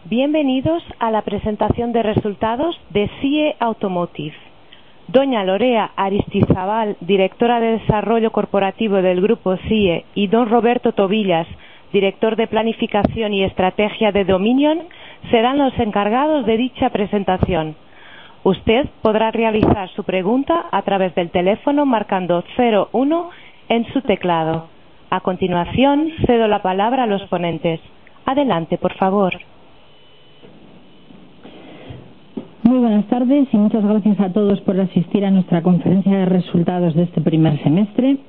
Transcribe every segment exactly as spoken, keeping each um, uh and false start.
Bienvenidos a la presentación de resultados de C I E Automotive. Doña Lorea Aristizabal, directora de Desarrollo Corporativo del Grupo C I E, y don Roberto Tobillas, director de Planificación y Estrategia de Dominion, serán los encargados de dicha presentación. Usted podrá realizar su pregunta a través del teléfono marcando cero uno en su teclado. A continuación, cedo la palabra a los ponentes. Adelante, por favor. Muy buenas tardes y muchas gracias a todos por asistir a nuestra conferencia de resultados de este primer semestre.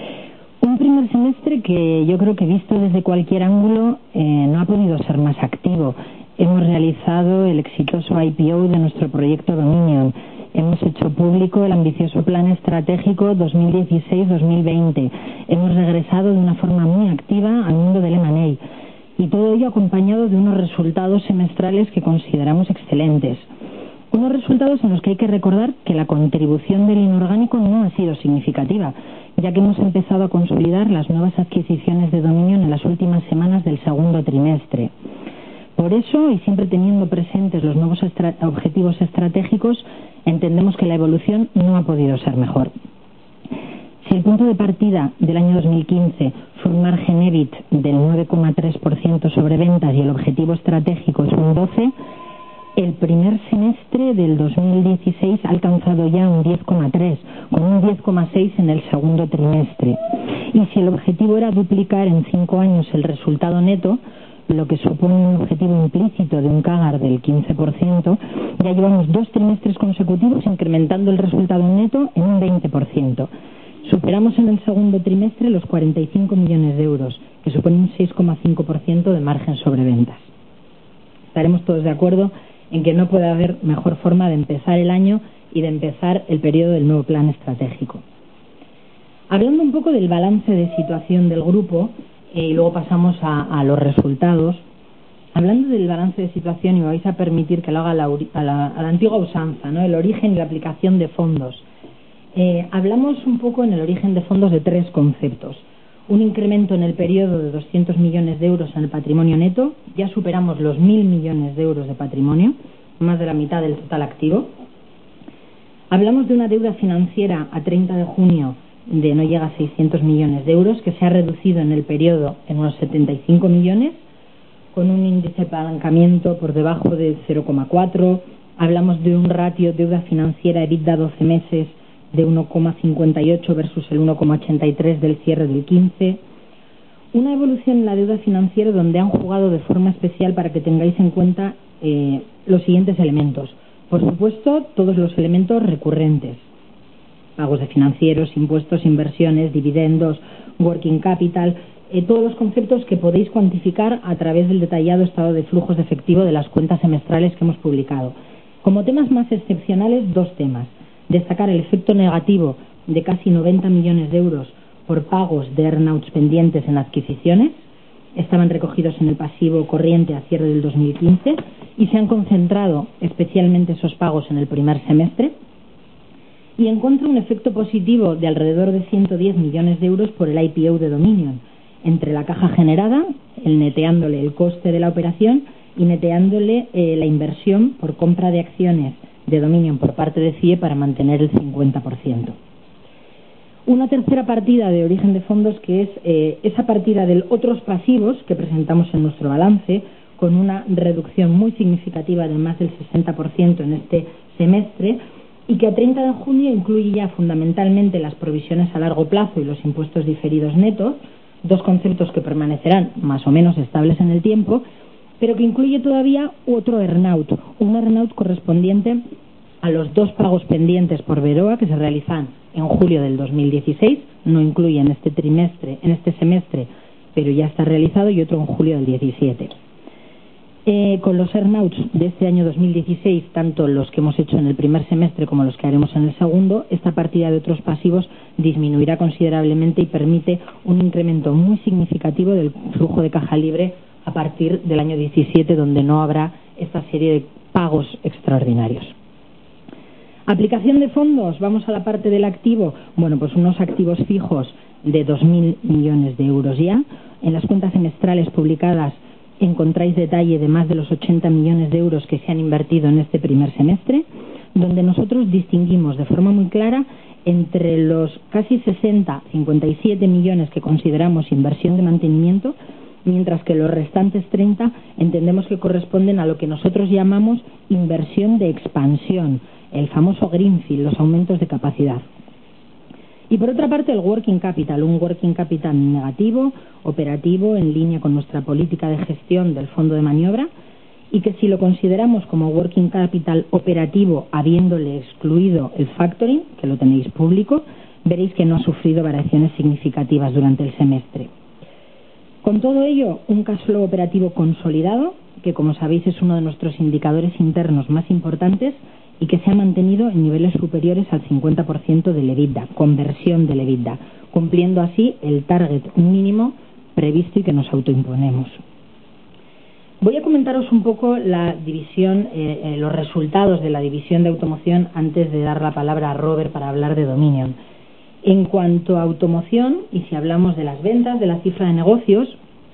Un primer semestre que yo creo que visto desde cualquier ángulo eh, no ha podido ser más activo. Hemos realizado el exitoso I P O de nuestro proyecto Dominion. Hemos hecho público el ambicioso plan estratégico dos mil dieciséis dos mil veinte. Hemos regresado de una forma muy activa al mundo del M and A. Y todo ello acompañado de unos resultados semestrales que consideramos excelentes. Unos resultados en los que hay que recordar que la contribución del inorgánico no ha sido significativa, ya que hemos empezado a consolidar las nuevas adquisiciones de Dominion en las últimas semanas del segundo trimestre. Por eso, y siempre teniendo presentes los nuevos estra- objetivos estratégicos, entendemos que la evolución no ha podido ser mejor. Si el punto de partida del año dos mil quince fue un margen E B I T del nueve coma tres por ciento sobre ventas y el objetivo estratégico es un doce por ciento, el primer semestre del dos mil dieciséis ha alcanzado ya un diez coma tres por ciento, con un diez coma seis por ciento en el segundo trimestre. Y si el objetivo era duplicar en cinco años el resultado neto, lo que supone un objetivo implícito de un C A G R del quince por ciento, ya llevamos dos trimestres consecutivos incrementando el resultado neto en un veinte por ciento. Superamos en el segundo trimestre los cuarenta y cinco millones de euros, que supone un seis coma cinco por ciento de margen sobre ventas. Estaremos todos de acuerdo en que no puede haber mejor forma de empezar el año y de empezar el periodo del nuevo plan estratégico. Hablando un poco del balance de situación del grupo, eh, y luego pasamos a, a los resultados. Hablando del balance de situación, y me vais a permitir que lo haga a la, a la, a la antigua usanza, ¿no? El origen y la aplicación de fondos. Eh, hablamos un poco en el origen de fondos de tres conceptos. Un incremento en el periodo de doscientos millones de euros en el patrimonio neto. Ya superamos los mil millones de euros de patrimonio, más de la mitad del total activo. Hablamos de una deuda financiera a treinta de junio de no llega a seiscientos millones de euros, que se ha reducido en el periodo en unos setenta y cinco millones, con un índice de apalancamiento por debajo de cero coma cuatro. Hablamos de un ratio deuda financiera EBITDA doce meses de uno coma cincuenta y ocho versus el uno coma ochenta y tres del cierre del quince. Una evolución en la deuda financiera donde han jugado de forma especial para que tengáis en cuenta eh, los siguientes elementos. Por supuesto, todos los elementos recurrentes. Pagos de financieros, impuestos, inversiones, dividendos, working capital, eh, todos los conceptos que podéis cuantificar a través del detallado estado de flujos de efectivo de las cuentas semestrales que hemos publicado. Como temas más excepcionales, dos temas. Destacar el efecto negativo de casi noventa millones de euros por pagos de earnouts pendientes en adquisiciones. Estaban recogidos en el pasivo corriente a cierre del dos mil quince y se han concentrado especialmente esos pagos en el primer semestre. Y en contra, un efecto positivo de alrededor de ciento diez millones de euros por el I P O de Dominion, entre la caja generada, el neteándole el coste de la operación y neteándole eh, la inversión por compra de acciones de Dominion por parte de C I E para mantener el cincuenta por ciento. Una tercera partida de origen de fondos, que es eh, esa partida de otros pasivos que presentamos en nuestro balance, con una reducción muy significativa de más del sesenta por ciento en este semestre, y que a treinta de junio incluye ya fundamentalmente las provisiones a largo plazo y los impuestos diferidos netos, dos conceptos que permanecerán más o menos estables en el tiempo, pero que incluye todavía otro earnout, un earnout correspondiente a los dos pagos pendientes por Veroa que se realizan en julio del dos mil dieciséis, no incluye en este trimestre, en este semestre, pero ya está realizado, y otro en julio del diecisiete. Eh, con los earnouts de este año dos mil dieciséis, tanto los que hemos hecho en el primer semestre como los que haremos en el segundo, esta partida de otros pasivos disminuirá considerablemente y permite un incremento muy significativo del flujo de caja libre a partir del año diecisiete, donde no habrá esta serie de pagos extraordinarios. Aplicación de fondos, vamos a la parte del activo. Bueno, pues unos activos fijos de dos mil millones de euros ya. En las cuentas semestrales publicadas encontráis detalle de más de los ochenta millones de euros que se han invertido en este primer semestre, donde nosotros distinguimos de forma muy clara entre los casi sesenta, cincuenta y siete millones que consideramos inversión de mantenimiento, mientras que los restantes treinta entendemos que corresponden a lo que nosotros llamamos inversión de expansión, el famoso greenfield, los aumentos de capacidad. Y por otra parte el working capital, un working capital negativo, operativo, en línea con nuestra política de gestión del fondo de maniobra, y que si lo consideramos como working capital operativo, habiéndole excluido el factoring, que lo tenéis público, veréis que no ha sufrido variaciones significativas durante el semestre. Con todo ello, un cash flow operativo consolidado, que como sabéis es uno de nuestros indicadores internos más importantes y que se ha mantenido en niveles superiores al cincuenta por ciento del EBITDA, conversión del EBITDA, cumpliendo así el target mínimo previsto y que nos autoimponemos. Voy a comentaros un poco la división, eh, eh, los resultados de la división de automoción antes de dar la palabra a Robert para hablar de Dominion. En cuanto a automoción, y si hablamos de las ventas, de la cifra de negocios,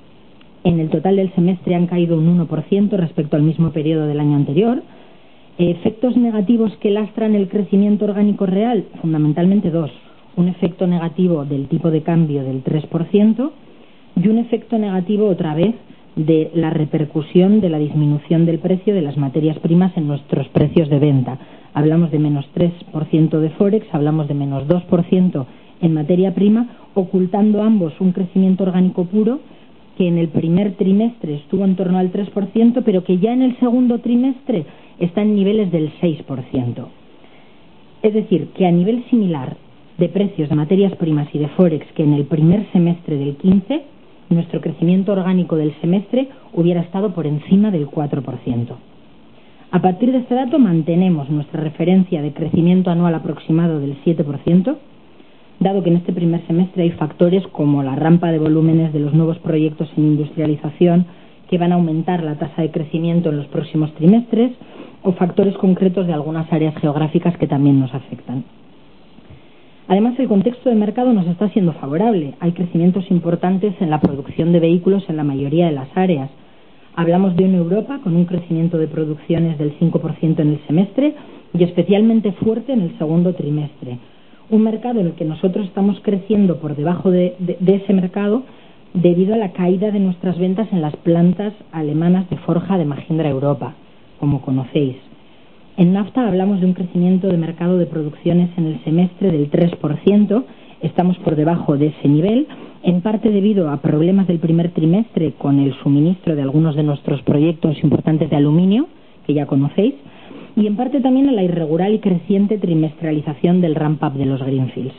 en el total del semestre han caído un uno por ciento respecto al mismo periodo del año anterior. Efectos negativos que lastran el crecimiento orgánico real, fundamentalmente dos. Un efecto negativo del tipo de cambio del tres por ciento y un efecto negativo otra vez de la repercusión de la disminución del precio de las materias primas en nuestros precios de venta. Hablamos de menos tres por ciento de Forex, hablamos de menos dos por ciento en materia prima, ocultando ambos un crecimiento orgánico puro que en el primer trimestre estuvo en torno al tres por ciento, pero que ya en el segundo trimestre está en niveles del seis por ciento. Es decir, que a nivel similar de precios de materias primas y de Forex que en el primer semestre del quince, nuestro crecimiento orgánico del semestre hubiera estado por encima del cuatro por ciento. A partir de este dato mantenemos nuestra referencia de crecimiento anual aproximado del siete por ciento, dado que en este primer semestre hay factores como la rampa de volúmenes de los nuevos proyectos en industrialización que van a aumentar la tasa de crecimiento en los próximos trimestres, o factores concretos de algunas áreas geográficas que también nos afectan. Además, el contexto de mercado nos está siendo favorable. Hay crecimientos importantes en la producción de vehículos en la mayoría de las áreas. Hablamos de una Europa con un crecimiento de producciones del cinco por ciento en el semestre y especialmente fuerte en el segundo trimestre. Un mercado en el que nosotros estamos creciendo por debajo de, de, de ese mercado debido a la caída de nuestras ventas en las plantas alemanas de forja de Mahindra Europa, como conocéis. En NAFTA hablamos de un crecimiento de mercado de producciones en el semestre del tres por ciento, estamos por debajo de ese nivel, en parte debido a problemas del primer trimestre con el suministro de algunos de nuestros proyectos importantes de aluminio, que ya conocéis, y en parte también a la irregular y creciente trimestralización del ramp-up de los greenfields.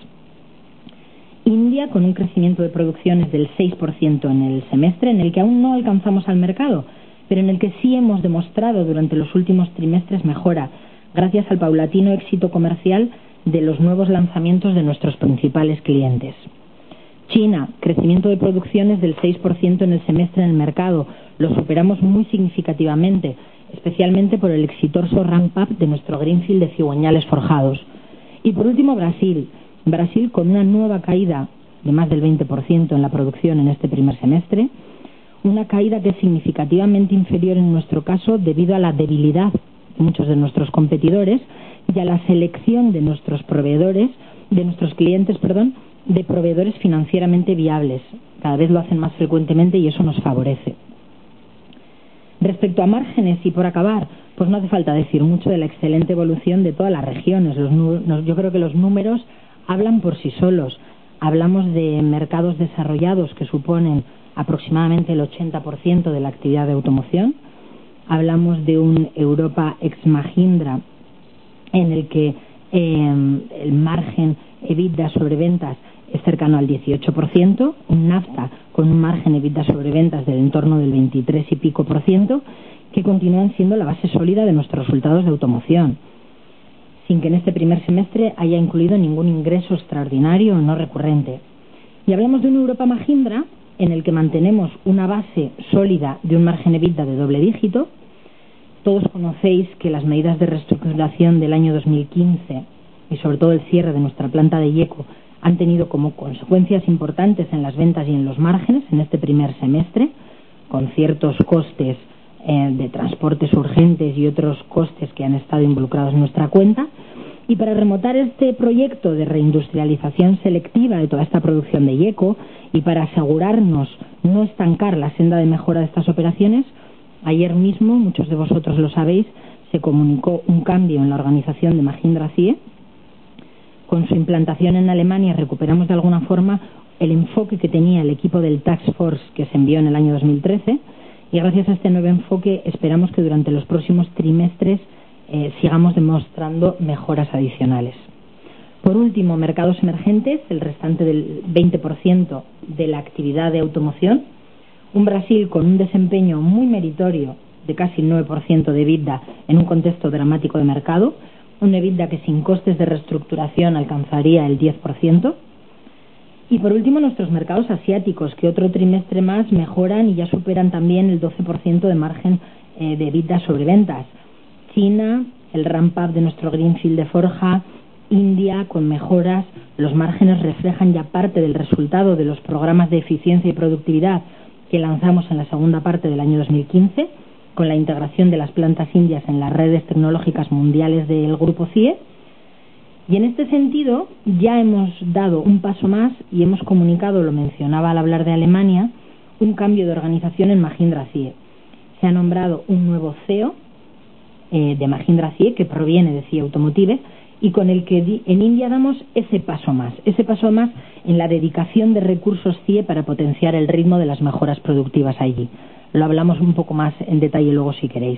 India, con un crecimiento de producciones del seis por ciento en el semestre, en el que aún no alcanzamos al mercado, pero en el que sí hemos demostrado durante los últimos trimestres mejora, gracias al paulatino éxito comercial de los nuevos lanzamientos de nuestros principales clientes. China, crecimiento de producciones del seis por ciento en el semestre en el mercado, lo superamos muy significativamente, especialmente por el exitoso ramp-up de nuestro greenfield de cigüeñales forjados. Y por último, Brasil, Brasil con una nueva caída de más del veinte por ciento en la producción en este primer semestre, una caída que es significativamente inferior en nuestro caso debido a la debilidad de muchos de nuestros competidores y a la selección de nuestros proveedores, de nuestros clientes, perdón, de proveedores financieramente viables. Cada vez lo hacen más frecuentemente y eso nos favorece. Respecto a márgenes y por acabar, pues no hace falta decir mucho de la excelente evolución de todas las regiones. Los, yo creo que los números hablan por sí solos. Hablamos de mercados desarrollados que suponen aproximadamente el ochenta por ciento de la actividad de automoción. Hablamos de un Europa ex Mahindra en el que eh, el margen EBITDA sobre ventas es cercano al dieciocho por ciento, un NAFTA con un margen EBITDA sobre ventas del entorno del veintitrés y pico por ciento, que continúan siendo la base sólida de nuestros resultados de automoción, sin que en este primer semestre haya incluido ningún ingreso extraordinario o no recurrente. Y hablamos de un Europa Mahindra en el que mantenemos una base sólida de un margen EBITDA de doble dígito. Todos conocéis que las medidas de reestructuración del año dos mil quince y sobre todo el cierre de nuestra planta de Yeco han tenido como consecuencias importantes en las ventas y en los márgenes en este primer semestre. con ciertos costes eh, de transportes urgentes y otros costes que han estado involucrados en nuestra cuenta. Y para remontar este proyecto de reindustrialización selectiva de toda esta producción de IECO y para asegurarnos no estancar la senda de mejora de estas operaciones, ayer mismo, muchos de vosotros lo sabéis, se comunicó un cambio en la organización de Mahindra C I E. Con su implantación en Alemania recuperamos de alguna forma el enfoque que tenía el equipo del Task Force que se envió en el año dos mil trece, y gracias a este nuevo enfoque esperamos que durante los próximos trimestres Eh, sigamos demostrando mejoras adicionales. Por último, mercados emergentes, el restante del veinte por ciento de la actividad de automoción. Un Brasil con un desempeño muy meritorio de casi el nueve por ciento de EBITDA en un contexto dramático de mercado. Un EBITDA que sin costes de reestructuración alcanzaría el diez por ciento. Y por último, nuestros mercados asiáticos, que otro trimestre más mejoran y ya superan también el doce por ciento de margen eh, de EBITDA sobre ventas. China, el ramp-up de nuestro Greenfield de Forja, India con mejoras, los márgenes reflejan ya parte del resultado de los programas de eficiencia y productividad que lanzamos en la segunda parte del año dos mil quince, con la integración de las plantas indias en las redes tecnológicas mundiales del grupo C I E. Y en este sentido ya hemos dado un paso más y hemos comunicado, lo mencionaba al hablar de Alemania, un cambio de organización en Mahindra C I E. Se ha nombrado un nuevo C E O de Mahindra C I E, que proviene de C I E Automotive, y con el que en India damos ese paso más, ese paso más en la dedicación de recursos C I E para potenciar el ritmo de las mejoras productivas allí. Lo hablamos un poco más en detalle luego si queréis.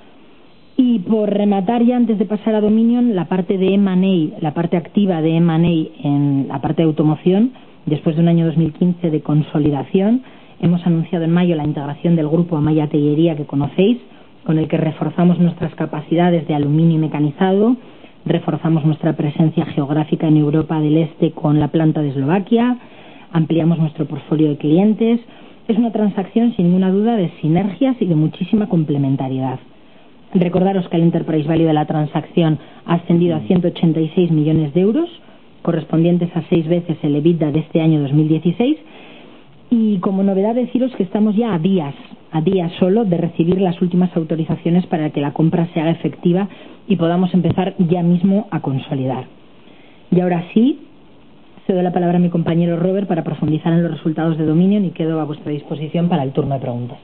Y por rematar ya, antes de pasar a Dominion, la parte de M and A, la parte activa de M and A en la parte de automoción, después de un año dos mil quince de consolidación, hemos anunciado en mayo la integración del grupo Amaya Tellería que conocéis, con el que reforzamos nuestras capacidades de aluminio y mecanizado, reforzamos nuestra presencia geográfica en Europa del Este con la planta de Eslovaquia, ampliamos nuestro portfolio de clientes. Es una transacción sin ninguna duda de sinergias y de muchísima complementariedad. Recordaros que el enterprise value de la transacción ha ascendido a ciento ochenta y seis millones de euros, correspondientes a seis veces el EBITDA de este año dos mil dieciséis, y como novedad deciros que estamos ya a días, a días solo de recibir las últimas autorizaciones para que la compra se haga efectiva y podamos empezar ya mismo a consolidar. Y ahora sí, cedo la palabra a mi compañero Robert para profundizar en los resultados de Dominion y quedo a vuestra disposición para el turno de preguntas.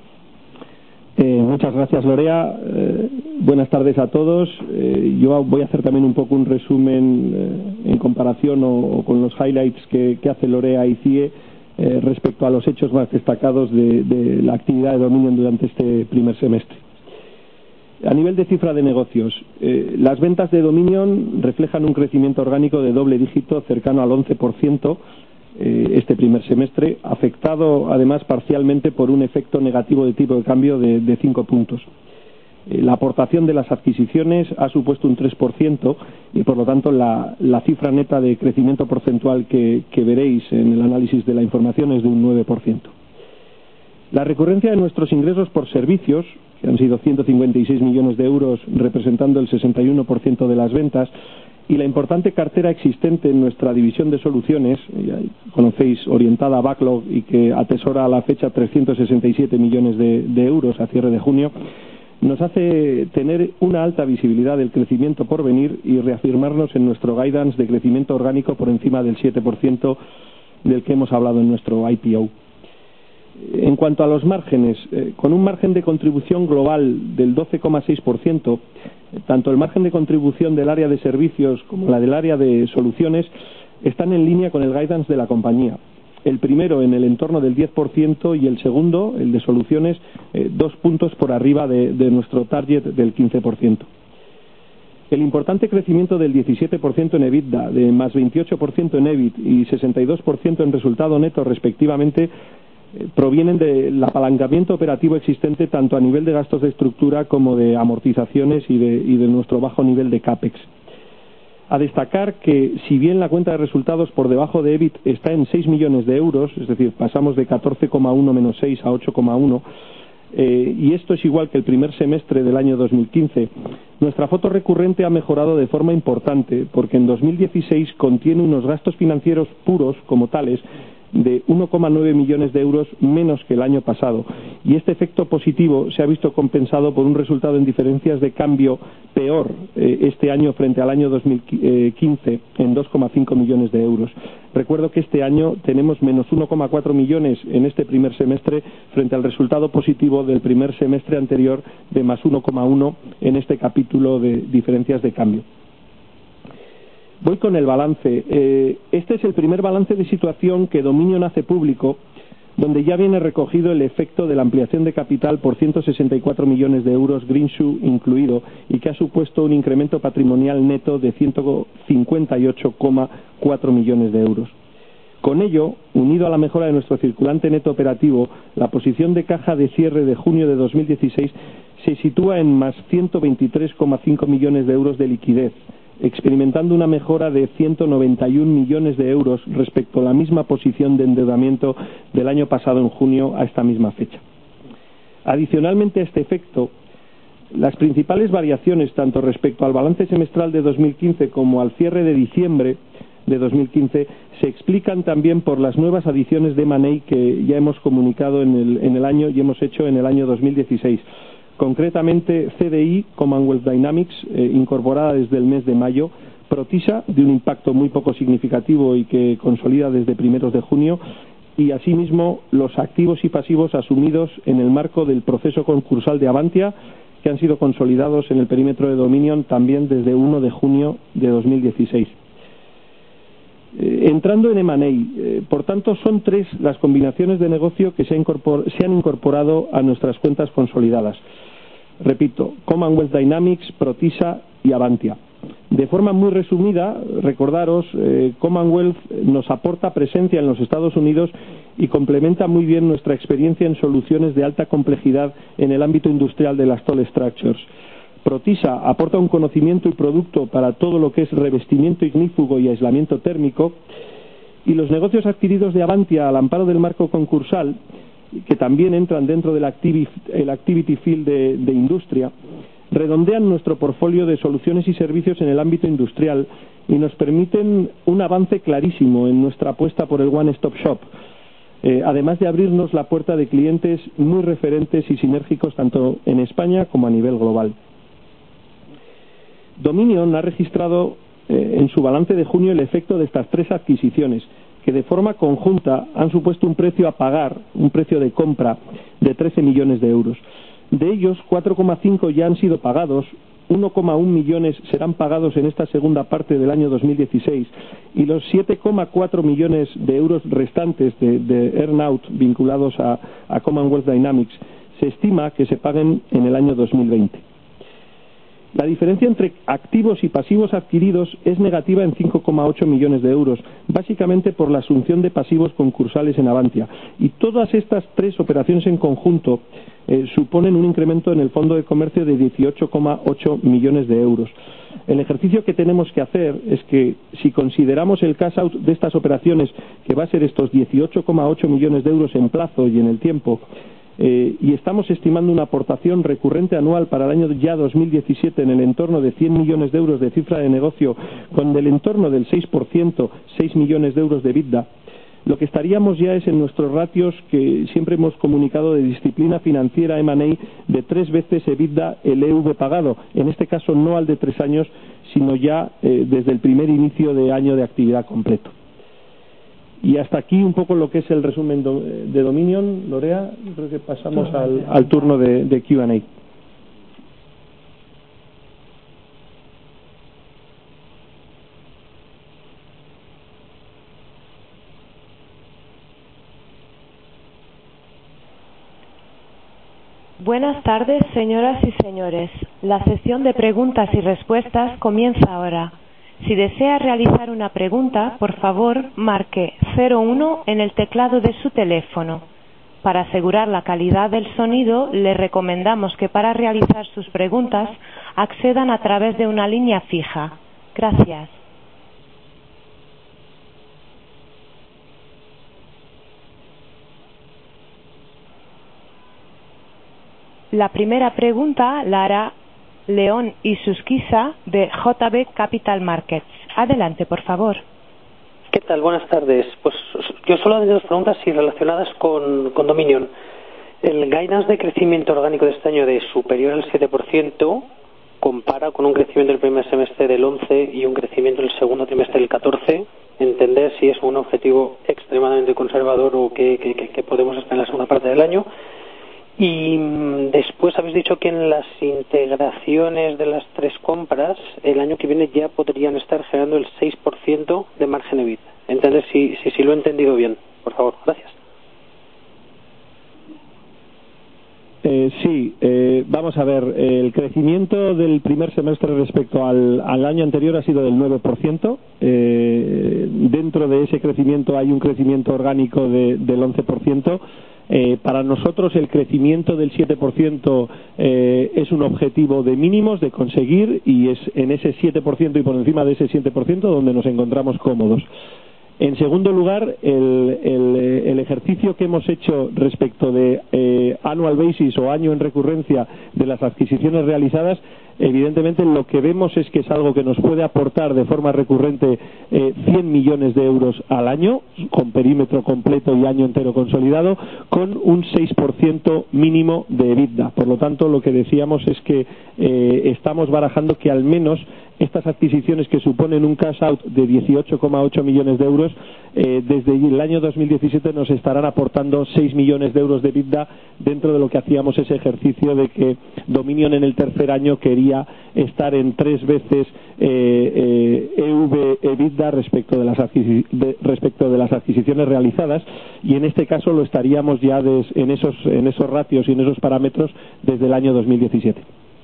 Eh, muchas gracias, Lorea. Eh, buenas tardes a todos. Eh, yo voy a hacer también un poco un resumen eh, en comparación o, o con los highlights que, que hace Lorea y C I E eh, respecto a los hechos más destacados de, de la actividad de Dominion durante este primer semestre. A nivel de cifra de negocios, eh, las ventas de Dominion reflejan un crecimiento orgánico de doble dígito cercano al once por ciento eh, este primer semestre, afectado además parcialmente por un efecto negativo de tipo de cambio de, de cinco puntos. Eh, la aportación de las adquisiciones ha supuesto un tres por ciento y por lo tanto la, la cifra neta de crecimiento porcentual que, que veréis en el análisis de la información es de un nueve por ciento. La recurrencia de nuestros ingresos por servicios, que han sido ciento cincuenta y seis millones de euros, representando el sesenta y uno por ciento de las ventas, y la importante cartera existente en nuestra división de soluciones, ya conocéis, orientada a backlog y que atesora a la fecha trescientos sesenta y siete millones de, de euros a cierre de junio, nos hace tener una alta visibilidad del crecimiento por venir y reafirmarnos en nuestro guidance de crecimiento orgánico por encima del siete por ciento del que hemos hablado en nuestro I P O. En cuanto a los márgenes, eh, con un margen de contribución global del doce coma seis por ciento, eh, tanto el margen de contribución del área de servicios como la del área de soluciones están en línea con el guidance de la compañía. El primero en el entorno del diez por ciento y el segundo, el de soluciones, eh, dos puntos por arriba de, de nuestro target del quince por ciento. El importante crecimiento del diecisiete por ciento en EBITDA, de más veintiocho por ciento en E B I T y sesenta y dos por ciento en resultado neto respectivamente, provienen del apalancamiento operativo existente tanto a nivel de gastos de estructura como de amortizaciones y de, y de nuestro bajo nivel de CAPEX. A destacar que, si bien la cuenta de resultados por debajo de E B I T está en seis millones de euros, es decir, pasamos de catorce coma uno menos seis a ocho coma uno, eh, y esto es igual que el primer semestre del año dos mil quince, nuestra foto recurrente ha mejorado de forma importante porque en dos mil dieciséis contiene unos gastos financieros puros como tales de uno coma nueve millones de euros menos que el año pasado, y este efecto positivo se ha visto compensado por un resultado en diferencias de cambio peor eh, este año frente al año dos mil quince en dos coma cinco millones de euros. Recuerdo que este año tenemos menos uno coma cuatro millones en este primer semestre frente al resultado positivo del primer semestre anterior de más uno coma uno en este capítulo de diferencias de cambio. Voy con el balance. Eh, este es el primer balance de situación que Dominion hace público, donde ya viene recogido el efecto de la ampliación de capital por ciento sesenta y cuatro millones de euros, Greenshoe incluido, y que ha supuesto un incremento patrimonial neto de ciento cincuenta y ocho coma cuatro millones de euros. Con ello, unido a la mejora de nuestro circulante neto operativo, la posición de caja de cierre de junio de dos mil dieciséis se sitúa en más ciento veintitrés coma cinco millones de euros de liquidez, experimentando una mejora de ciento noventa y un millones de euros respecto a la misma posición de endeudamiento del año pasado en junio a esta misma fecha. Adicionalmente a este efecto, las principales variaciones tanto respecto al balance semestral de dos mil quince como al cierre de diciembre de dos mil quince se explican también por las nuevas adiciones de M and A que ya hemos comunicado en el, en el año y hemos hecho en el año dos mil dieciséis. Concretamente, C D I, Commonwealth Dynamics, eh, incorporada desde el mes de mayo, Protisa, de un impacto muy poco significativo y que consolida desde primeros de junio, y asimismo los activos y pasivos asumidos en el marco del proceso concursal de Avantia, que han sido consolidados en el perímetro de Dominion también desde uno de junio de dos mil dieciséis. Eh, entrando en M and A, eh, por tanto, son tres las combinaciones de negocio que se, incorpor- se han incorporado a nuestras cuentas consolidadas. Repito, Commonwealth Dynamics, Protisa y Avantia. De forma muy resumida, recordaros, eh, Commonwealth nos aporta presencia en los Estados Unidos y complementa muy bien nuestra experiencia en soluciones de alta complejidad en el ámbito industrial de las toll structures. Protisa aporta un conocimiento y producto para todo lo que es revestimiento ignífugo y aislamiento térmico, y los negocios adquiridos de Avantia al amparo del marco concursal, que también entran dentro del activi- el activity field de, de industria, redondean nuestro portfolio de soluciones y servicios en el ámbito industrial y nos permiten un avance clarísimo en nuestra apuesta por el One Stop Shop, eh, además de abrirnos la puerta de clientes muy referentes y sinérgicos tanto en España como a nivel global. Dominion ha registrado eh, en su balance de junio el efecto de estas tres adquisiciones, que de forma conjunta han supuesto un precio a pagar, un precio de compra de trece millones de euros. De ellos, cuatro coma cinco ya han sido pagados, uno coma uno millones serán pagados en esta segunda parte del año dos mil dieciséis y los siete coma cuatro millones de euros restantes de, de earn-out vinculados a, a Commonwealth Dynamics se estima que se paguen en el año dos mil veinte. La diferencia entre activos y pasivos adquiridos es negativa en cinco coma ocho millones de euros, básicamente por la asunción de pasivos concursales en Avantia. Y todas estas tres operaciones en conjunto eh, suponen un incremento en el fondo de comercio de dieciocho coma ocho millones de euros. El ejercicio que tenemos que hacer es que, si consideramos el cash out de estas operaciones, que va a ser estos dieciocho coma ocho millones de euros en plazo y en el tiempo, Eh, y estamos estimando una aportación recurrente anual para el año ya dos mil diecisiete en el entorno de cien millones de euros de cifra de negocio, con el entorno del seis por ciento, seis millones de euros de EBITDA, lo que estaríamos ya es en nuestros ratios que siempre hemos comunicado de disciplina financiera M and A de tres veces EBITDA el E V pagado, en este caso no al de tres años, sino ya eh, desde el primer inicio de año de actividad completo. Y hasta aquí un poco lo que es el resumen do, de Dominion. Lorea, creo que pasamos al, al turno de, de Q and A. Buenas tardes, señoras y señores. La sesión de preguntas y respuestas comienza ahora. Si desea realizar una pregunta, por favor, marque cero uno en el teclado de su teléfono. Para asegurar la calidad del sonido, le recomendamos que para realizar sus preguntas accedan a través de una línea fija. Gracias. La primera pregunta la hará León Isusquiza de J B Capital Markets. Adelante, por favor. ¿Qué tal? Buenas tardes. Pues yo solo tengo dos preguntas y relacionadas con, con Dominion. El guidance de crecimiento orgánico de este año de superior al siete por ciento compara con un crecimiento del primer semestre del once y un crecimiento del segundo trimestre del catorce. Entender si es un objetivo extremadamente conservador o que, que, que podemos estar en la segunda parte del año. Y después habéis dicho que en las integraciones de las tres compras el año que viene ya podrían estar generando el seis por ciento de margen EBITDA. Entender si, si, si lo he entendido bien, por favor. Gracias. Eh, sí, eh, vamos a ver, el crecimiento del primer semestre respecto al, al año anterior ha sido del nueve por ciento. Eh, dentro de ese crecimiento hay un crecimiento orgánico de, del once por ciento. Eh, para nosotros el crecimiento del siete por ciento eh, es un objetivo de mínimos de conseguir, y es en ese siete por ciento y por encima de ese siete por ciento donde nos encontramos cómodos. En segundo lugar, el, el, el ejercicio que hemos hecho respecto de eh, annual basis o año en recurrencia de las adquisiciones realizadas, evidentemente lo que vemos es que es algo que nos puede aportar de forma recurrente eh, cien millones de euros al año, con perímetro completo y año entero consolidado, con un seis por ciento mínimo de EBITDA. Por lo tanto, lo que decíamos es que eh, estamos barajando que al menos estas adquisiciones, que suponen un cash out de dieciocho coma ocho millones de euros, eh, desde el año dos mil diecisiete nos estarán aportando seis millones de euros de EBITDA, dentro de lo que hacíamos ese ejercicio de que Dominion en el tercer año quería estar en tres veces eh, eh, E V EBITDA respecto de, las de, respecto de las adquisiciones realizadas, y en este caso lo estaríamos ya des, en, esos, en esos ratios y en esos parámetros desde el año dos mil diecisiete.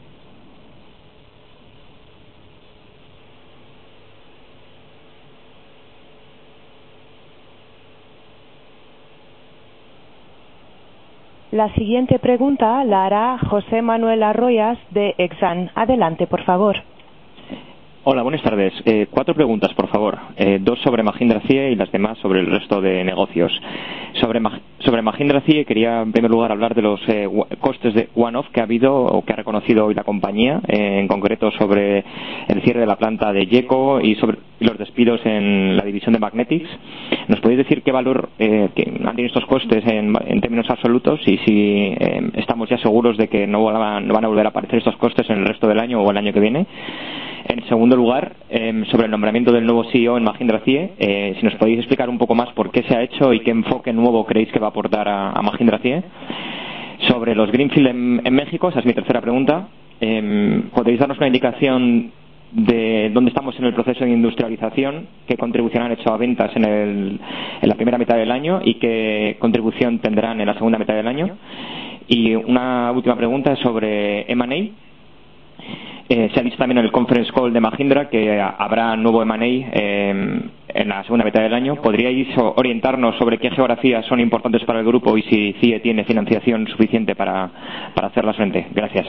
La siguiente pregunta la hará José Manuel Arroyas de Exane. Adelante, por favor. Hola, buenas tardes. Eh, cuatro preguntas, por favor. Eh, dos sobre Mahindra C I E y las demás sobre el resto de negocios. Sobre, sobre Mahindra C I E quería, en primer lugar, hablar de los eh, costes de one-off que ha habido o que ha reconocido hoy la compañía, eh, en concreto sobre el cierre de la planta de Yeco y sobre los despidos en la división de Magnetics. ¿Nos podéis decir qué valor eh, que han tenido estos costes en, en términos absolutos y si eh, estamos ya seguros de que no van, no van a volver a aparecer estos costes en el resto del año o el año que viene? En segundo lugar, eh, sobre el nombramiento del nuevo C E O en Mahindra C I E, eh, si nos podéis explicar un poco más por qué se ha hecho y qué enfoque nuevo creéis que va a aportar a, a Mahindra C I E. Sobre los Greenfield en, en México, esa es mi tercera pregunta. Eh, ¿Podéis darnos una indicación de dónde estamos en el proceso de industrialización, qué contribución han hecho a ventas en, el, en la primera mitad del año y qué contribución tendrán en la segunda mitad del año? Y una última pregunta sobre M and A. Eh, se ha dicho también en el conference call de Mahindra que habrá nuevo M and A eh, en la segunda mitad del año. ¿Podríais orientarnos sobre qué geografías son importantes para el grupo y si C I E tiene financiación suficiente para, para hacerlas frente? Gracias.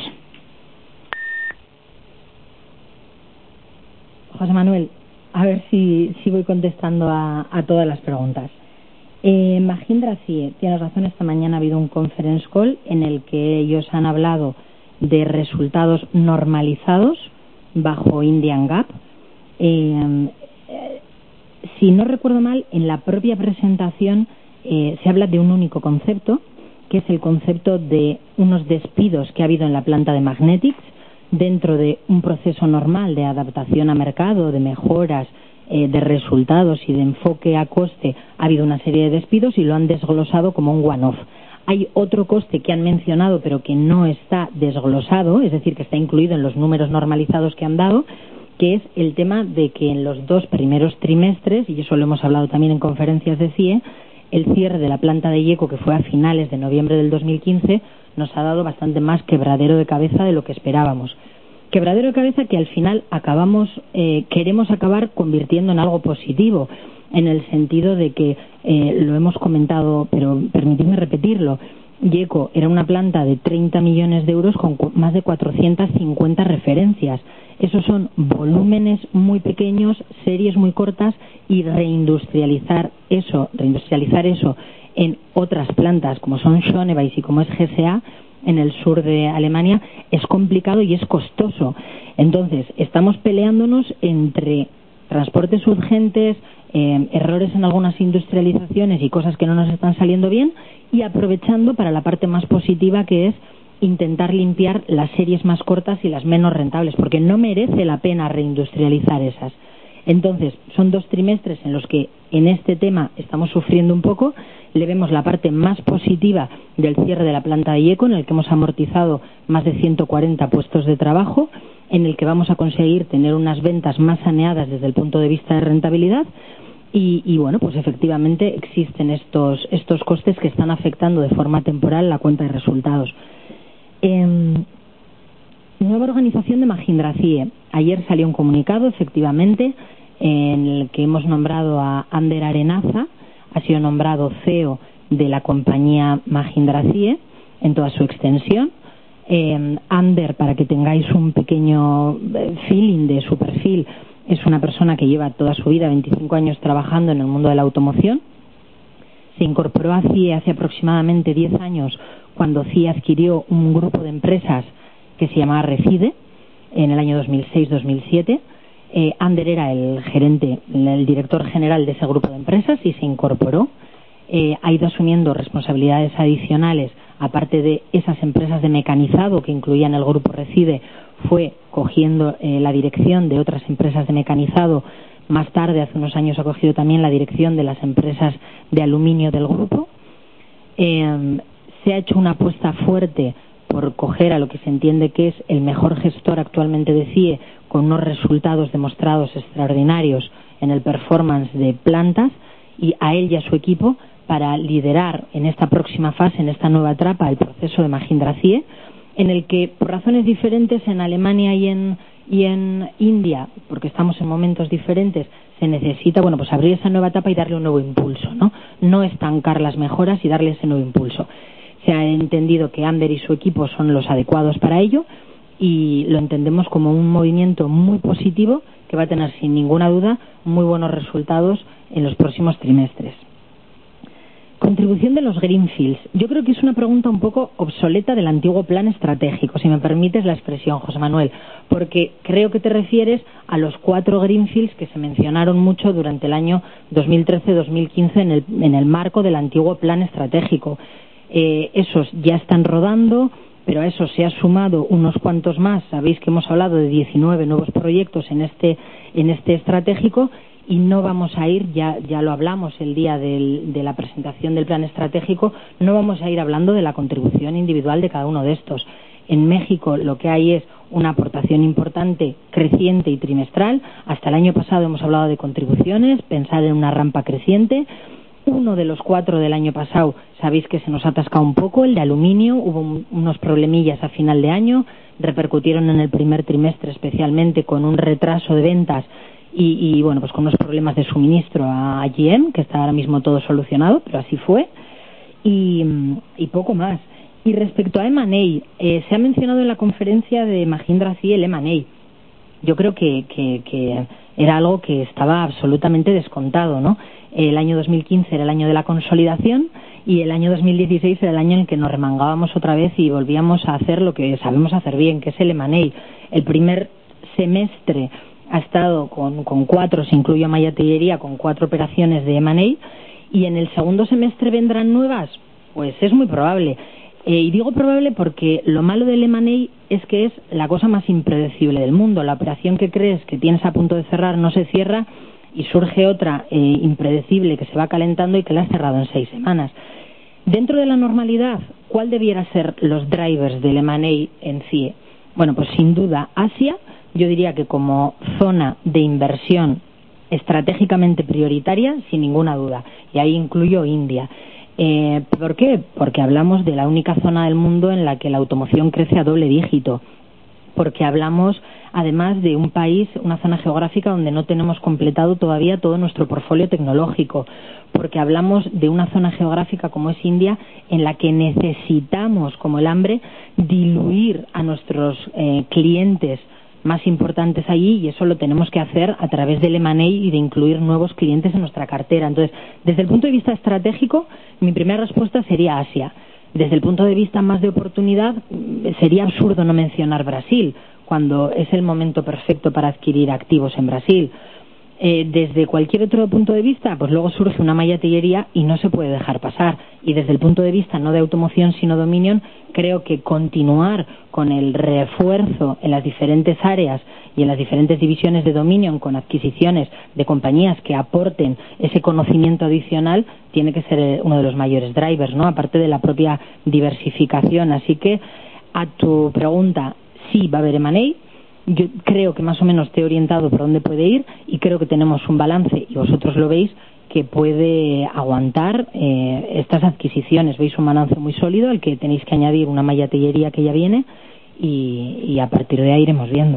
José Manuel, a ver si, si voy contestando a, a todas las preguntas. Eh, Mahindra C I E, tienes razón, esta mañana ha habido un conference call en el que ellos han hablado de resultados normalizados bajo Indian GAAP. Eh, eh, si no recuerdo mal, en la propia presentación eh, se habla de un único concepto, que es el concepto de unos despidos que ha habido en la planta de Magnetics dentro de un proceso normal de adaptación a mercado, de mejoras eh, de resultados y de enfoque a coste. Ha habido una serie de despidos y lo han desglosado como un one-off. Hay otro coste que han mencionado pero que no está desglosado, es decir, que está incluido en los números normalizados que han dado, que es el tema de que en los dos primeros trimestres, y eso lo hemos hablado también en conferencias de C I E, el cierre de la planta de Yeco, que fue a finales de noviembre del dos mil quince, nos ha dado bastante más quebradero de cabeza de lo que esperábamos. Quebradero de cabeza que al final acabamos, eh, queremos acabar convirtiendo en algo positivo, en el sentido de que, eh, lo hemos comentado, pero permitidme repetirlo, Yeco era una planta de treinta millones de euros con cu- más de cuatrocientas cincuenta referencias. Esos son volúmenes muy pequeños, series muy cortas, y reindustrializar eso, reindustrializar eso en otras plantas como son Schöneweis y como es G S A en el sur de Alemania es complicado y es costoso. Entonces, estamos peleándonos entre transportes urgentes, eh, errores en algunas industrializaciones y cosas que no nos están saliendo bien, y aprovechando para la parte más positiva, que es intentar limpiar las series más cortas y las menos rentables, porque no merece la pena reindustrializar esas. Entonces, son dos trimestres en los que en este tema estamos sufriendo un poco. Le vemos la parte más positiva del cierre de la planta de Yeco, en el que hemos amortizado más de ciento cuarenta puestos de trabajo, en el que vamos a conseguir tener unas ventas más saneadas desde el punto de vista de rentabilidad. Y, y bueno, pues efectivamente existen estos, estos costes que están afectando de forma temporal la cuenta de resultados. Eh, nueva organización de Mahindra C I E. Ayer salió un comunicado, efectivamente, en el que hemos nombrado a Ander Arenaza, ha sido nombrado C E O de la compañía Mahindra C I E en toda su extensión. Eh, Ander, para que tengáis un pequeño feeling de su perfil, es una persona que lleva toda su vida, veinticinco años, trabajando en el mundo de la automoción. Se incorporó a C I E hace aproximadamente diez años, cuando C I E adquirió un grupo de empresas que se llamaba Recide, en el año dos mil seis dos mil siete. Eh, Ander era el gerente, el director general de ese grupo de empresas, y se incorporó. Eh, ha ido asumiendo responsabilidades adicionales, aparte de esas empresas de mecanizado que incluían el grupo Recide, fue cogiendo eh, la dirección de otras empresas de mecanizado. Más tarde, hace unos años, ha cogido también la dirección de las empresas de aluminio del grupo. Eh, se ha hecho una apuesta fuerte por coger a lo que se entiende que es el mejor gestor actualmente de C I E, con unos resultados demostrados extraordinarios en el performance de plantas, y a él y a su equipo para liderar en esta próxima fase, en esta nueva etapa, el proceso de Mahindra C I E, en el que, por razones diferentes, en Alemania y en, y en India, porque estamos en momentos diferentes, se necesita, bueno, pues abrir esa nueva etapa y darle un nuevo impulso, ¿no? No estancar las mejoras y darle ese nuevo impulso. Se ha entendido que Ander y su equipo son los adecuados para ello, y lo entendemos como un movimiento muy positivo que va a tener, sin ninguna duda, muy buenos resultados en los próximos trimestres. Contribución de los greenfields. Yo creo que es una pregunta un poco obsoleta del antiguo plan estratégico, si me permites la expresión, José Manuel, porque creo que te refieres a los cuatro greenfields que se mencionaron mucho durante el año dos mil trece dos mil quince en el, en el marco del antiguo plan estratégico. Eh, esos ya están rodando, pero a eso se ha sumado unos cuantos más. Sabéis que hemos hablado de diecinueve nuevos proyectos en este, en este estratégico, y no vamos a ir, ya, ya lo hablamos el día del, de la presentación del plan estratégico, no vamos a ir hablando de la contribución individual de cada uno de estos. En México lo que hay es una aportación importante, creciente y trimestral. Hasta el año pasado hemos hablado de contribuciones, pensar en una rampa creciente. Uno de los cuatro del año pasado, sabéis que se nos ha atascado un poco, el de aluminio. Hubo un, unos problemillas a final de año, repercutieron en el primer trimestre, especialmente con un retraso de ventas y, y bueno, pues con unos problemas de suministro a G M, que está ahora mismo todo solucionado, pero así fue, y, y poco más. Y respecto a M and A, eh, se ha mencionado en la conferencia de Mahindra C I E el M and A. Yo creo que, que, que era algo que estaba absolutamente descontado, ¿no? El año dos mil quince era el año de la consolidación, y el año dos mil dieciséis era el año en el que nos remangábamos otra vez y volvíamos a hacer lo que sabemos hacer bien, que es el M and A. El primer semestre ha estado con, con cuatro, se incluye a Maya Tillería, con cuatro operaciones de M and A, y en el segundo semestre vendrán nuevas. Pues es muy probable. Eh, y digo probable porque lo malo del M and A es que es la cosa más impredecible del mundo. La operación que crees que tienes a punto de cerrar no se cierra, y surge otra eh, impredecible que se va calentando y que la has cerrado en seis semanas. Dentro de la normalidad, ¿cuál debiera ser los drivers del M and A en C I E? Bueno, pues sin duda Asia. Yo diría que como zona de inversión estratégicamente prioritaria, sin ninguna duda, y ahí incluyo India. Eh, ¿Por qué? Porque hablamos de la única zona del mundo en la que la automoción crece a doble dígito, porque hablamos además de un país, una zona geográfica donde no tenemos completado todavía todo nuestro portfolio tecnológico, porque hablamos de una zona geográfica como es India, en la que necesitamos, como el hambre, diluir a nuestros eh, clientes más importantes allí, y eso lo tenemos que hacer a través del M and A y de incluir nuevos clientes en nuestra cartera. Entonces, desde el punto de vista estratégico, mi primera respuesta sería Asia. Desde el punto de vista más de oportunidad, sería absurdo no mencionar Brasil, cuando es el momento perfecto para adquirir activos en Brasil. Eh, desde cualquier otro punto de vista, pues luego surge una mallatillería y no se puede dejar pasar. Y desde el punto de vista no de automoción sino Dominion, creo que continuar con el refuerzo en las diferentes áreas y en las diferentes divisiones de Dominion con adquisiciones de compañías que aporten ese conocimiento adicional tiene que ser uno de los mayores drivers, ¿no? Aparte de la propia diversificación. Así que a tu pregunta, sí va a haber M and A. Yo creo que más o menos te he orientado por dónde puede ir y creo que tenemos un balance, y vosotros lo veis, que puede aguantar eh, estas adquisiciones. Veis un balance muy sólido al que tenéis que añadir una mallatillería que ya viene y, y a partir de ahí iremos viendo.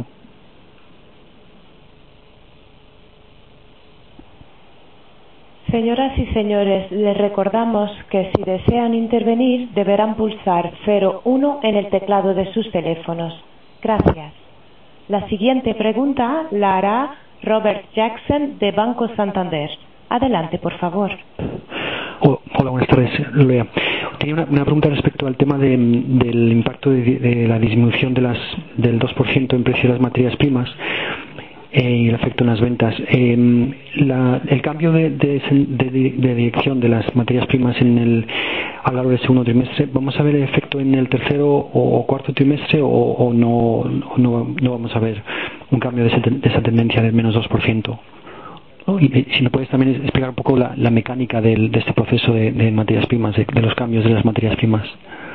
Señoras y señores, les recordamos que si desean intervenir deberán pulsar cero uno en el teclado de sus teléfonos. Gracias. La siguiente pregunta la hará Robert Jackson de Banco Santander. Adelante, por favor. Hola, buenas tardes, Lorea. Tenía una, una pregunta respecto al tema de, del impacto de, de la disminución de las, del dos por ciento en precio de las materias primas eh, y el efecto en las ventas. Eh, la, el cambio de, de, de, de dirección de las materias primas en el, a lo largo del segundo trimestre, ¿vamos a ver el efecto en el tercero o cuarto trimestre o, o no, o no, no vamos a ver un cambio de, ese, de esa tendencia del menos dos por ciento? ¿No? Y, y si me puedes también explicar un poco la, la mecánica del, de este proceso de, de materias primas, de, de los cambios de las materias primas.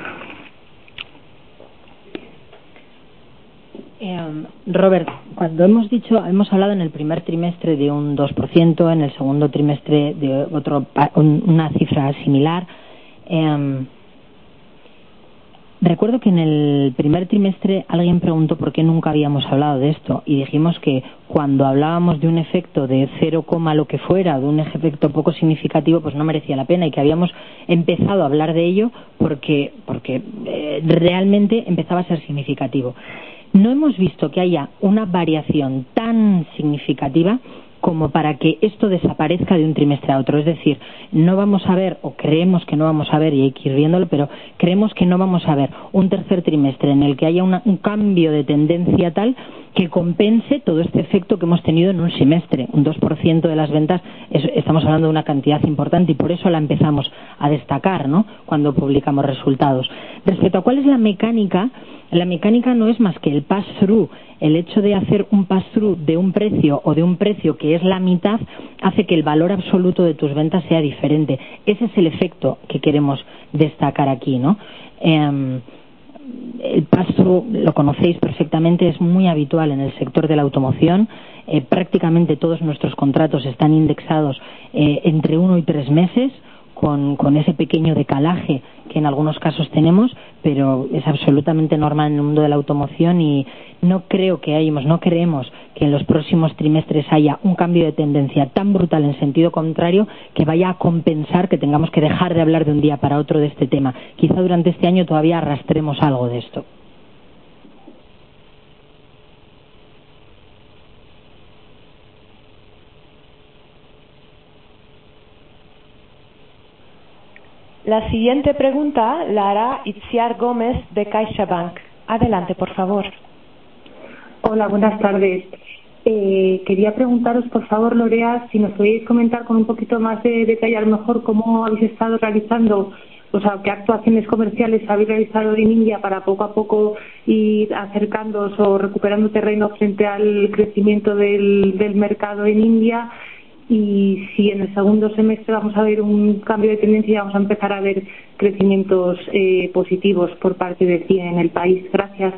Eh, Robert, cuando hemos dicho, hemos hablado en el primer trimestre de un dos por ciento, en el segundo trimestre de otro, una cifra similar. Eh, recuerdo que en el primer trimestre alguien preguntó por qué nunca habíamos hablado de esto y dijimos que cuando hablábamos de un efecto de cero, lo que fuera, de un efecto poco significativo, pues no merecía la pena y que habíamos empezado a hablar de ello porque, porque eh, realmente empezaba a ser significativo. No hemos visto que haya una variación tan significativa como para que esto desaparezca de un trimestre a otro. Es decir, no vamos a ver, o creemos que no vamos a ver, y hay que ir viéndolo, pero creemos que no vamos a ver un tercer trimestre en el que haya una, un cambio de tendencia tal que compense todo este efecto que hemos tenido en un semestre. Un dos por ciento de las ventas, es, estamos hablando de una cantidad importante y por eso la empezamos a destacar, ¿no?, cuando publicamos resultados. Respecto a cuál es la mecánica, la mecánica no es más que el pass-through. El hecho de hacer un pass-through de un precio o de un precio que es la mitad hace que el valor absoluto de tus ventas sea diferente. Ese es el efecto que queremos destacar aquí, ¿no? Eh, el pass-through, lo conocéis perfectamente, es muy habitual en el sector de la automoción. Eh, prácticamente todos nuestros contratos están indexados eh, entre uno y tres meses. Con, con ese pequeño decalaje que en algunos casos tenemos, pero es absolutamente normal en el mundo de la automoción y no creo que hayamos, no creemos que en los próximos trimestres haya un cambio de tendencia tan brutal en sentido contrario que vaya a compensar que tengamos que dejar de hablar de un día para otro de este tema. Quizá durante este año todavía arrastremos algo de esto. La siguiente pregunta la hará Itziar Gómez de CaixaBank. Adelante, por favor. Hola, buenas tardes. Eh, quería preguntaros, por favor, Lorea, si nos podéis comentar con un poquito más de detalle, a lo mejor, cómo habéis estado realizando, o sea, qué actuaciones comerciales habéis realizado en India para poco a poco ir acercándoos o recuperando terreno frente al crecimiento del, del mercado en India. Y si en el segundo semestre vamos a ver un cambio de tendencia y vamos a empezar a ver crecimientos eh, positivos por parte de C I E en el país. Gracias.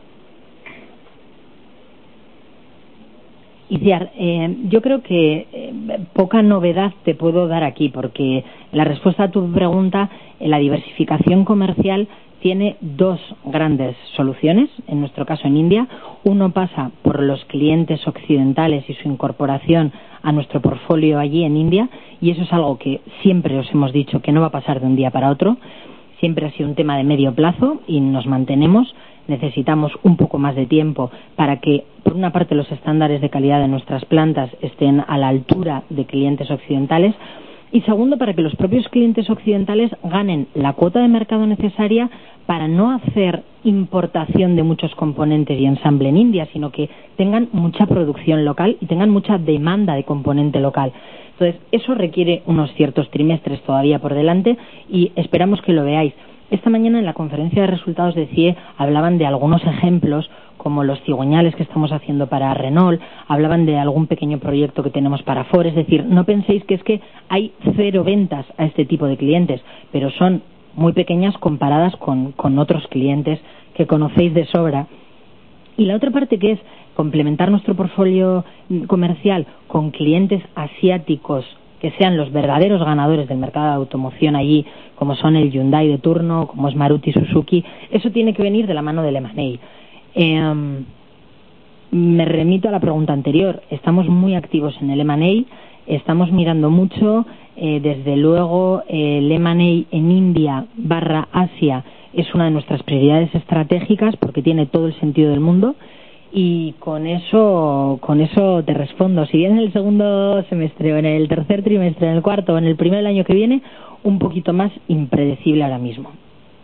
Itziar, eh, yo creo que eh, poca novedad te puedo dar aquí porque la respuesta a tu pregunta, eh, la diversificación comercial tiene dos grandes soluciones, en nuestro caso en India. Uno pasa por los clientes occidentales y su incorporación a nuestro portfolio allí en India, y eso es algo que siempre os hemos dicho que no va a pasar de un día para otro. Siempre ha sido un tema de medio plazo y nos mantenemos. Necesitamos un poco más de tiempo para que, por una parte, los estándares de calidad de nuestras plantas estén a la altura de clientes occidentales. Y segundo, para que los propios clientes occidentales ganen la cuota de mercado necesaria para no hacer importación de muchos componentes y ensamble en India, sino que tengan mucha producción local y tengan mucha demanda de componente local. Entonces, eso requiere unos ciertos trimestres todavía por delante y esperamos que lo veáis. Esta mañana en la conferencia de resultados de C I E hablaban de algunos ejemplos como los cigüeñales que estamos haciendo para Renault, hablaban de algún pequeño proyecto que tenemos para Ford. Es decir, no penséis que es que hay cero ventas a este tipo de clientes, pero son muy pequeñas comparadas con, con otros clientes que conocéis de sobra. Y la otra parte, que es complementar nuestro portfolio comercial con clientes asiáticos que sean los verdaderos ganadores del mercado de automoción allí, como son el Hyundai de turno, como es Maruti Suzuki, eso tiene que venir de la mano del eme and A. Eh, me remito a la pregunta anterior. Estamos muy activos en el eme and A, estamos mirando mucho, eh, desde luego el eme and A en India barra Asia es una de nuestras prioridades estratégicas porque tiene todo el sentido del mundo. Y con eso con eso te respondo. Si bien en el segundo semestre o en el tercer trimestre, en el cuarto o en el primer del año que viene, un poquito más impredecible ahora mismo.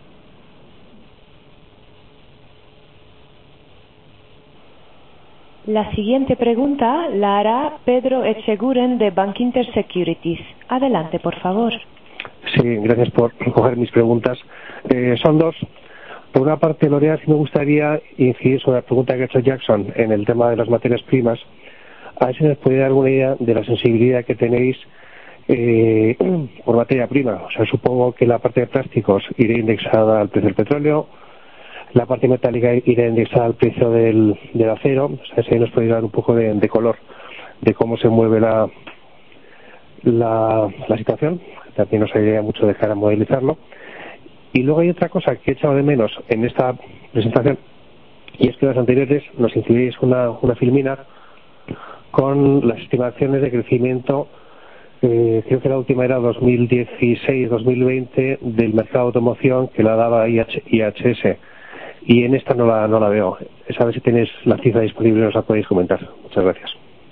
La siguiente pregunta la hará Pedro Echeguren de Bankinter Securities. Adelante, por favor. Sí, gracias por recoger mis preguntas. Eh, son dos. Por una parte, Lorea, sí me gustaría incidir sobre la pregunta que ha hecho Jackson en el tema de las materias primas. A ver si nos puede dar alguna idea de la sensibilidad que tenéis eh, por materia prima. O sea, supongo que la parte de plásticos irá indexada al precio del petróleo, la parte metálica irá indexada al precio del, del acero. O sea, si ahí nos puede dar un poco de, de color de cómo se mueve la, la, la situación. También nos ayudaría mucho de cara a modelizarlo. Y luego hay otra cosa que he echado de menos en esta presentación, y es que en las anteriores nos incluíais una, una filmina con las estimaciones de crecimiento, eh, creo que la última era dos mil dieciséis dos mil veinte del mercado de automoción, que la daba I H S, y en esta no la, no la veo. Es a ver si tenéis la cifra disponible y nos la podéis comentar. Muchas gracias.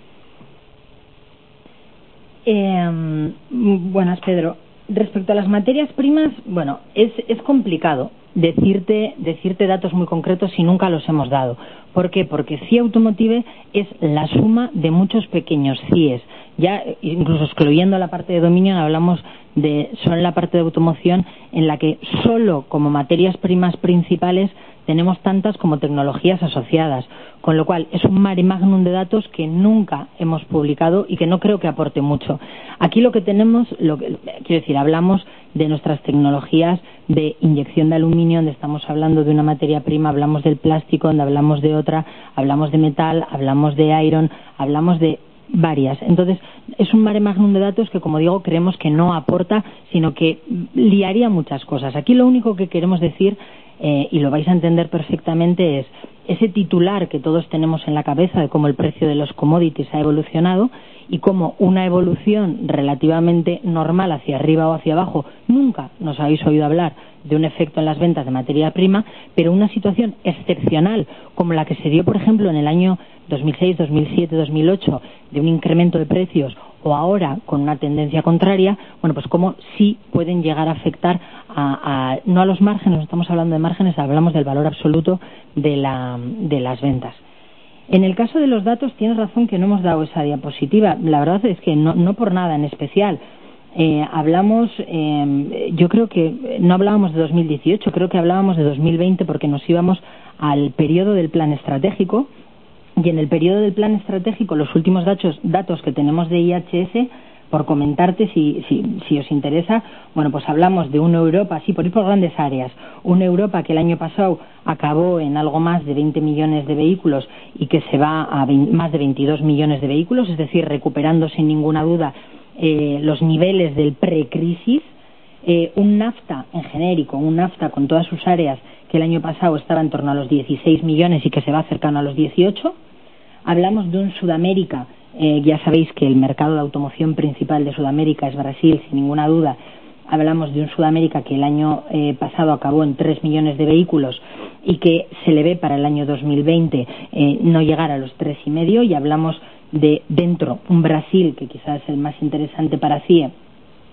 Eh, buenas, Pedro. Respecto a las materias primas, bueno, es, es complicado decirte, decirte datos muy concretos si nunca los hemos dado. ¿Por qué? Porque C I E Automotive es la suma de muchos pequeños C I Es. Ya, incluso excluyendo la parte de Dominion, hablamos de solo la parte de automoción en la que solo como materias primas principales tenemos tantas como tecnologías asociadas, con lo cual es un mare magnum de datos que nunca hemos publicado y que no creo que aporte mucho. Aquí lo que tenemos, lo que, quiero decir, hablamos de nuestras tecnologías de inyección de aluminio, donde estamos hablando de una materia prima, hablamos del plástico, donde hablamos de otra, hablamos de metal, hablamos de iron, hablamos de varias. Entonces, es un mare magnum de datos que, como digo, creemos que no aporta, sino que liaría muchas cosas. Aquí lo único que queremos decir, eh, y lo vais a entender perfectamente, es ese titular que todos tenemos en la cabeza de cómo el precio de los commodities ha evolucionado y cómo una evolución relativamente normal hacia arriba o hacia abajo, nunca nos habéis oído hablar de un efecto en las ventas de materia prima, pero una situación excepcional como la que se dio, por ejemplo, en el año dos mil seis, dos mil siete, dos mil ocho, de un incremento de precios, o ahora con una tendencia contraria, bueno, pues cómo sí pueden llegar a afectar a, a no a los márgenes, no estamos hablando de márgenes, hablamos del valor absoluto de, la, de las ventas. En el caso de los datos, tienes razón que no hemos dado esa diapositiva. La verdad es que no, no por nada en especial. Eh, hablamos, eh, yo creo que no hablábamos de dos mil dieciocho, creo que hablábamos de dos mil veinte porque nos íbamos al periodo del plan estratégico. Y en el periodo del plan estratégico, los últimos datos, datos que tenemos de I H S, por comentarte si, si, si os interesa, bueno, pues hablamos de una Europa, sí, por ir por grandes áreas, una Europa que el año pasado acabó en algo más de veinte millones de vehículos y que se va a veinte, más de veintidós millones de vehículos, es decir, recuperando sin ninguna duda eh, los niveles del pre-crisis. Eh, un NAFTA en genérico, un NAFTA con todas sus áreas que el año pasado estaba en torno a los dieciséis millones y que se va acercando a los dieciocho. Hablamos de un Sudamérica, eh, ya sabéis que el mercado de automoción principal de Sudamérica es Brasil, sin ninguna duda. Hablamos de un Sudamérica que el año eh, pasado acabó en tres millones de vehículos y que se le ve para el año dos mil veinte eh, no llegar a los tres y medio, y hablamos de dentro un Brasil que quizás es el más interesante para C I E,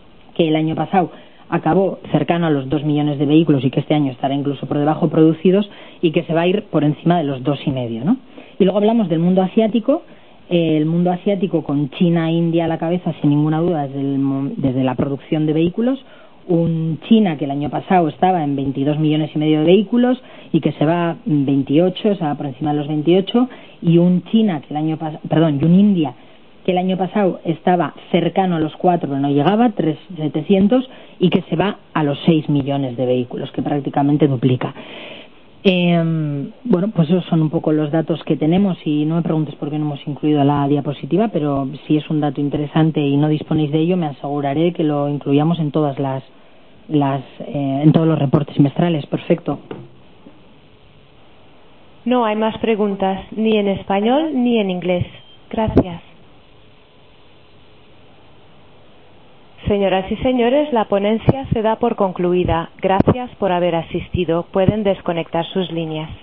que el año pasado acabó cercano a los dos millones de vehículos y que este año estará incluso por debajo producidos y que se va a ir por encima de los dos y medio, ¿no? Y luego hablamos del mundo asiático. Eh, el mundo asiático con China e India a la cabeza, sin ninguna duda, desde, el, desde la producción de vehículos. Un China que el año pasado estaba en veintidós millones y medio de vehículos y que se va a veintiocho, se va por encima de los veintiocho, y un China que el año pasado, perdón, y un India que el año pasado estaba cercano a los cuatro, pero no llegaba, tres mil setecientos, y que se va a los seis millones de vehículos, que prácticamente duplica. Eh, bueno, pues esos son un poco los datos que tenemos, y no me preguntes por qué no hemos incluido la diapositiva, pero si es un dato interesante y no disponéis de ello, me aseguraré que lo incluyamos en todas las, las eh, en todos los reportes semestrales. Perfecto. No hay más preguntas, ni en español ni en inglés. Gracias. Señoras y señores, la ponencia se da por concluida. Gracias por haber asistido. Pueden desconectar sus líneas.